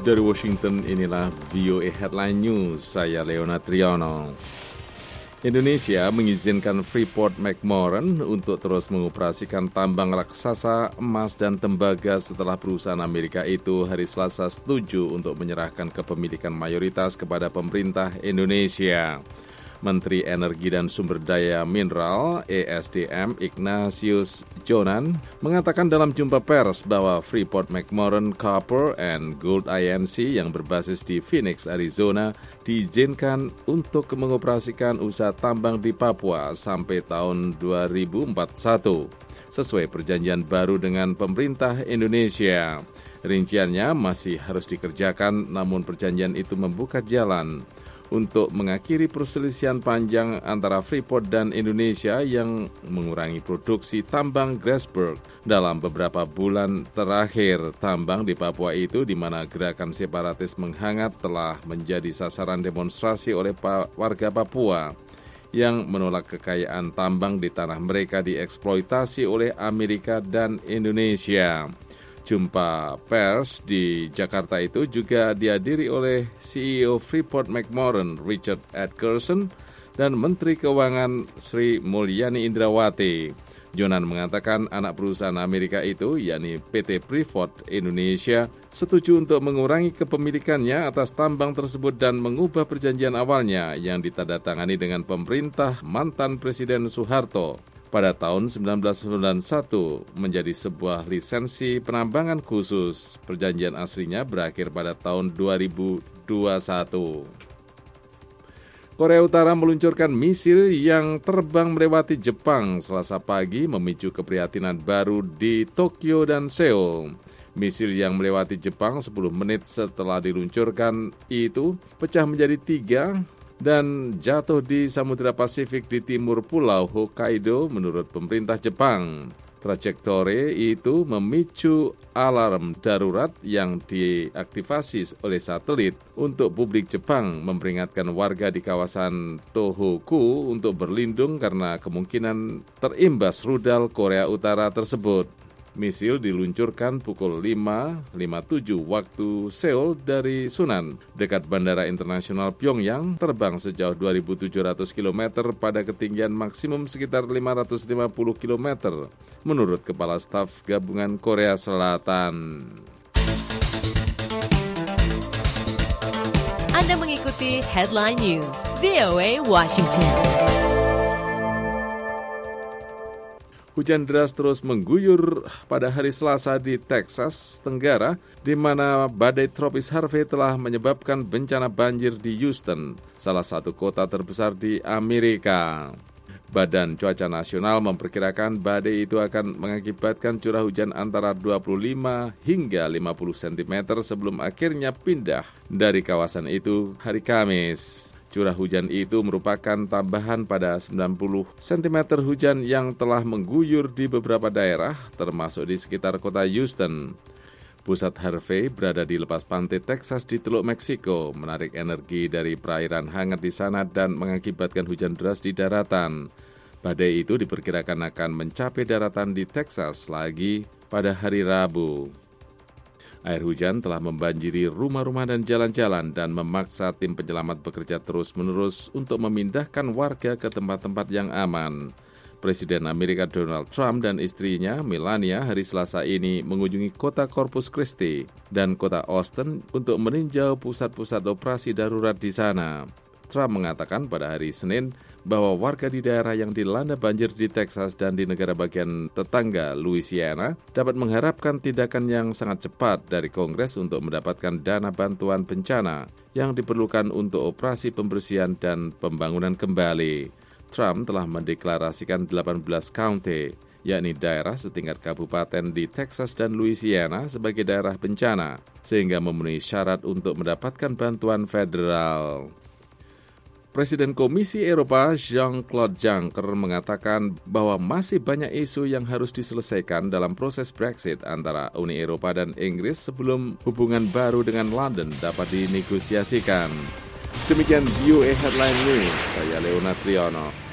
Dari Washington, inilah VOA Headline News, saya Leonard Triono. Indonesia mengizinkan Freeport-McMoRan untuk terus mengoperasikan tambang raksasa emas dan tembaga setelah perusahaan Amerika itu hari Selasa setuju untuk menyerahkan kepemilikan mayoritas kepada pemerintah Indonesia. Menteri Energi dan Sumber Daya Mineral (ESDM) Ignatius Jonan mengatakan dalam jumpa pers bahwa Freeport-McMoRan Copper and Gold Inc. yang berbasis di Phoenix, Arizona diizinkan untuk mengoperasikan usaha tambang di Papua sampai tahun 2041 sesuai perjanjian baru dengan pemerintah Indonesia. Rinciannya masih harus dikerjakan, namun perjanjian itu membuka jalan untuk mengakhiri perselisihan panjang antara Freeport dan Indonesia yang mengurangi produksi tambang Grasberg dalam beberapa bulan terakhir. Tambang di Papua itu, di mana gerakan separatis menghangat, telah menjadi sasaran demonstrasi oleh warga Papua yang menolak kekayaan tambang di tanah mereka dieksploitasi oleh Amerika dan Indonesia. Jumpa pers di Jakarta itu juga dihadiri oleh CEO Freeport-McMoRan Richard Adkerson dan Menteri Keuangan Sri Mulyani Indrawati. Jonan mengatakan anak perusahaan Amerika itu, yakni PT Freeport Indonesia, setuju untuk mengurangi kepemilikannya atas tambang tersebut dan mengubah perjanjian awalnya yang ditandatangani dengan pemerintah mantan Presiden Soeharto pada tahun 1991 menjadi sebuah lisensi penambangan khusus. Perjanjian aslinya berakhir pada tahun 2021. Korea Utara meluncurkan misil yang terbang melewati Jepang Selasa pagi, memicu keprihatinan baru di Tokyo dan Seoul. Misil yang melewati Jepang 10 menit setelah diluncurkan itu pecah menjadi 3 dan jatuh di Samudra Pasifik di timur Pulau Hokkaido menurut pemerintah Jepang. Trajektori itu memicu alarm darurat yang diaktifasi oleh satelit untuk publik Jepang memperingatkan warga di kawasan Tohoku untuk berlindung karena kemungkinan terimbas rudal Korea Utara tersebut. Misil diluncurkan pukul 5.57 waktu Seoul dari Sunan, dekat Bandara Internasional Pyongyang, terbang sejauh 2.700 km pada ketinggian maksimum sekitar 550 km, menurut Kepala Staf Gabungan Korea Selatan. Anda mengikuti Headline News, VOA Washington. Hujan deras terus mengguyur pada hari Selasa di Texas Tenggara, di mana badai tropis Harvey telah menyebabkan bencana banjir di Houston, salah satu kota terbesar di Amerika. Badan Cuaca Nasional memperkirakan badai itu akan mengakibatkan curah hujan antara 25 hingga 50 cm sebelum akhirnya pindah dari kawasan itu hari Kamis. Curah hujan itu merupakan tambahan pada 90 cm hujan yang telah mengguyur di beberapa daerah, termasuk di sekitar kota Houston. Pusat Harvey berada di lepas pantai Texas di Teluk Meksiko, menarik energi dari perairan hangat di sana dan mengakibatkan hujan deras di daratan. Badai itu diperkirakan akan mencapai daratan di Texas lagi pada hari Rabu. Air hujan telah membanjiri rumah-rumah dan jalan-jalan dan memaksa tim penyelamat bekerja terus-menerus untuk memindahkan warga ke tempat-tempat yang aman. Presiden Amerika Donald Trump dan istrinya Melania hari Selasa ini mengunjungi kota Corpus Christi dan kota Austin untuk meninjau pusat-pusat operasi darurat di sana. Trump mengatakan pada hari Senin bahwa warga di daerah yang dilanda banjir di Texas dan di negara bagian tetangga Louisiana dapat mengharapkan tindakan yang sangat cepat dari Kongres untuk mendapatkan dana bantuan bencana yang diperlukan untuk operasi pembersihan dan pembangunan kembali. Trump telah mendeklarasikan 18 county, yakni daerah setingkat kabupaten di Texas dan Louisiana sebagai daerah bencana, sehingga memenuhi syarat untuk mendapatkan bantuan federal. Presiden Komisi Eropa Jean-Claude Juncker mengatakan bahwa masih banyak isu yang harus diselesaikan dalam proses Brexit antara Uni Eropa dan Inggris sebelum hubungan baru dengan London dapat dinegosiasikan. Demikian VOA Headline News, saya Leonard Triono.